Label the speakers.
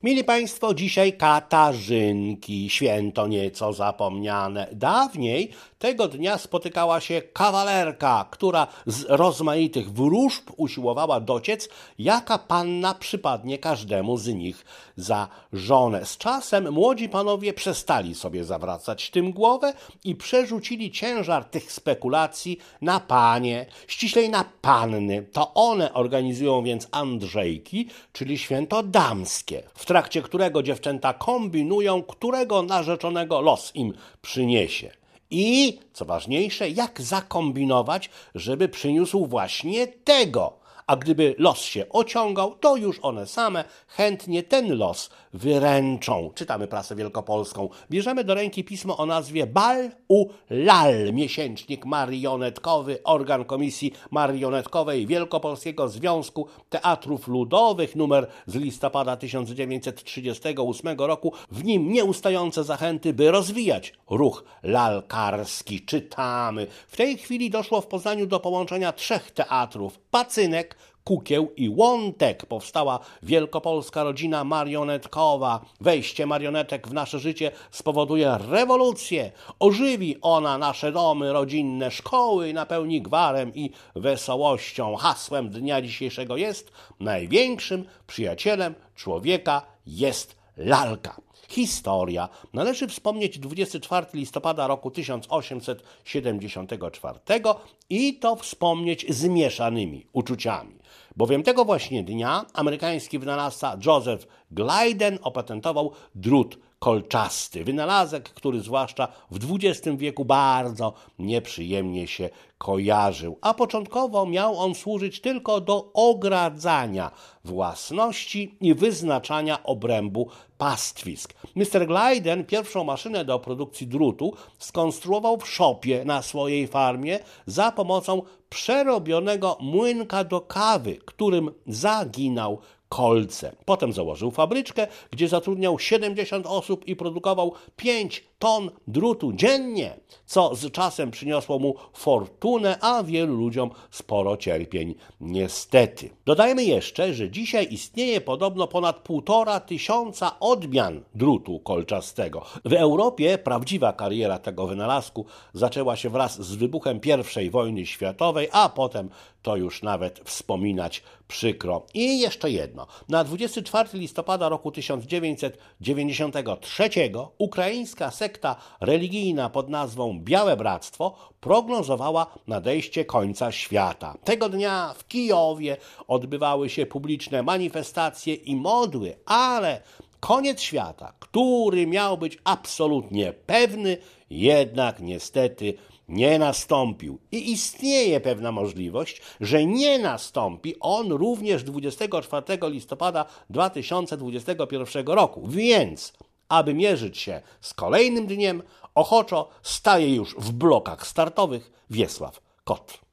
Speaker 1: Mili Państwo, dzisiaj Katarzynki, święto nieco zapomniane. Dawniej tego dnia spotykała się kawalerka, która z rozmaitych wróżb usiłowała dociec, jaka panna przypadnie każdemu z nich za żonę. Z czasem młodzi panowie przestali sobie zawracać tym głowę i przerzucili ciężar tych spekulacji na panie, ściślej na panny. To one organizują więc Andrzejki, czyli święto damskie, w trakcie którego dziewczęta kombinują, którego narzeczonego los im przyniesie. I, co ważniejsze, jak zakombinować, żeby przyniósł właśnie tego. A gdyby los się ociągał, to już one same chętnie ten los wyręczą. Czytamy prasę wielkopolską. Bierzemy do ręki pismo o nazwie Bal u Lal, miesięcznik marionetkowy, organ Komisji Marionetkowej Wielkopolskiego Związku Teatrów Ludowych, numer z listopada 1938 roku. W nim nieustające zachęty, by rozwijać ruch lalkarski. Czytamy. W tej chwili doszło w Poznaniu do połączenia 3 teatrów. Pacynek, Kukieł i Łątek. Powstała wielkopolska rodzina marionetkowa. Wejście marionetek w nasze życie spowoduje rewolucję. Ożywi ona nasze domy rodzinne, szkoły, napełni gwarem i wesołością. Hasłem dnia dzisiejszego jest: największym przyjacielem człowieka jest lalka. Historia. Należy wspomnieć 24 listopada roku 1874 i to wspomnieć z mieszanymi uczuciami. Bowiem tego właśnie dnia amerykański wynalazca Joseph Gleiden opatentował drut kolczasty. Wynalazek, który zwłaszcza w XX wieku bardzo nieprzyjemnie się kojarzył. A początkowo miał on służyć tylko do ogradzania własności i wyznaczania obrębu pastwisk. Mr. Gleiden pierwszą maszynę do produkcji drutu skonstruował w szopie na swojej farmie za pomocą przerobionego młynka do kawy, którym zaginał kolce. Potem założył fabryczkę, gdzie zatrudniał 70 osób i produkował 5 ton drutu dziennie, co z czasem przyniosło mu fortunę, a wielu ludziom sporo cierpień niestety. Dodajmy jeszcze, że dzisiaj istnieje podobno ponad 1500 odmian drutu kolczastego. W Europie prawdziwa kariera tego wynalazku zaczęła się wraz z wybuchem I wojny światowej, a potem to już nawet wspominać przykro. I jeszcze jedno. Na 24 listopada roku 1993 ukraińska sekta religijna pod nazwą Białe Bractwo prognozowała nadejście końca świata. Tego dnia w Kijowie odbywały się publiczne manifestacje i modły, ale koniec świata, który miał być absolutnie pewny, jednak niestety nie nastąpił. I istnieje pewna możliwość, że nie nastąpi on również 24 listopada 2021 roku. Więc, aby mierzyć się z kolejnym dniem, ochoczo staje już w blokach startowych Wiesław Kotl.